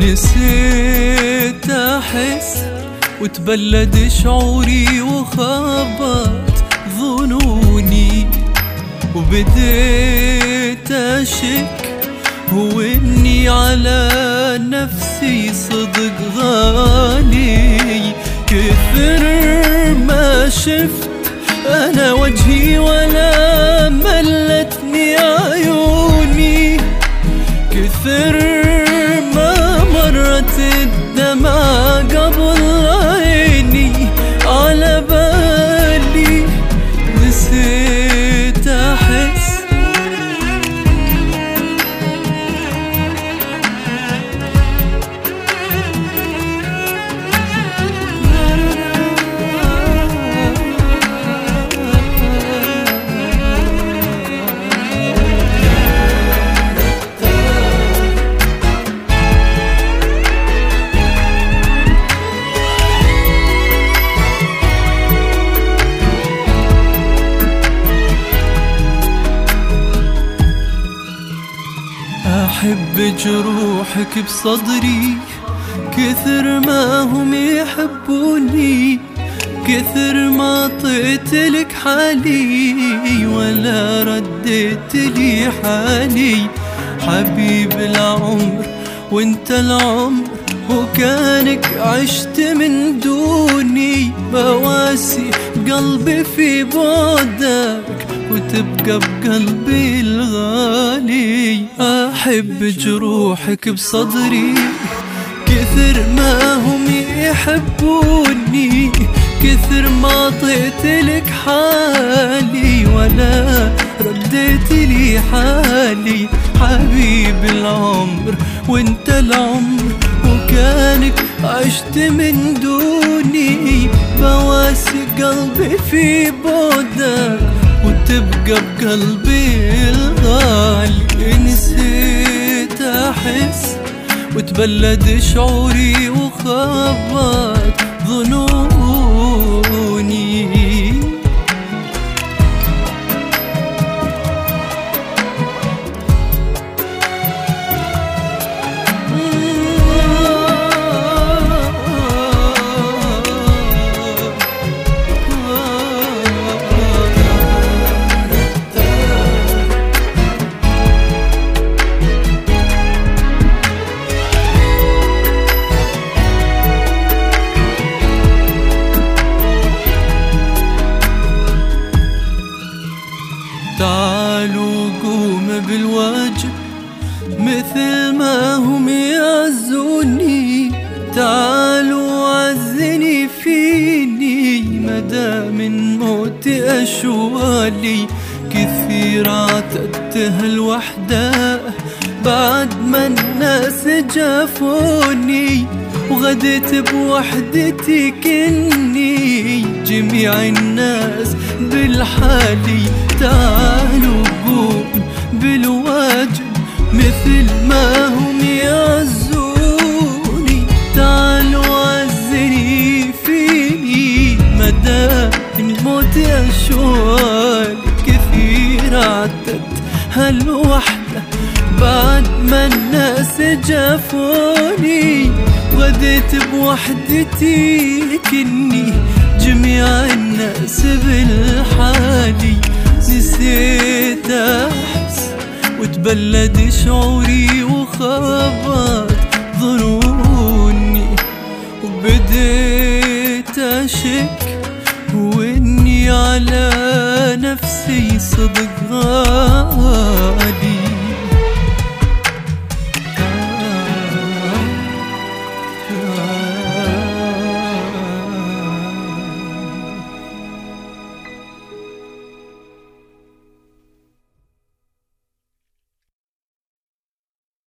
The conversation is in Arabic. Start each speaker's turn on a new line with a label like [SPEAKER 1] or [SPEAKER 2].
[SPEAKER 1] نسيت أحس وتبلد شعوري وخابت ظنوني، وبديت أشك هو إني على نفسي صدق غالي. كثر ما شفت أنا وجهي ولا ملتني عيوني، كثر ما مرت الدمعة قبل عيني على بالي. نسيت أحس أحب جروحك بصدري كثر ما هم يحبوني، كثر ما طيتلك حالي ولا رديت لي حالي. حبيب العمر وانت العمر وكانك عشت من دوني، بواسي قلبي في بعدك وتبقى بقلبي الغالي. أحب جروحك بصدري كثر ما هم يحبوني، كثر ما طيتلك حالي ولا رديت لي حالي. حبيب العمر وانت العمر وكانك عشت من دوني، بواسي قلبي في بعدك وتبقى بقلبي الغالي. نسيت أحس وتبلد شعوري وخابت ظنوني. تعالوا قوم بالواجب مثل ما هم يعزوني، تعالوا عزني فيني مدى من موت أشوالي. كثير عتدتها الوحدة بعد ما الناس جافوني، وغديت بوحدتي كني جميع الناس بالحالي. تعالوا قوم بالواجب مثل ما هم يعزوني، تعالوا عزني فيني مدى الموت أشوالي. كثير عدت هالوحدة بعد ما الناس جافوني، غديت بوحدتي كني جميع الناس بالحالي. نسيت أحس وتبلد شعوري وخابت ظنوني، وبديت أشك وإني على نفسي صدق غالي.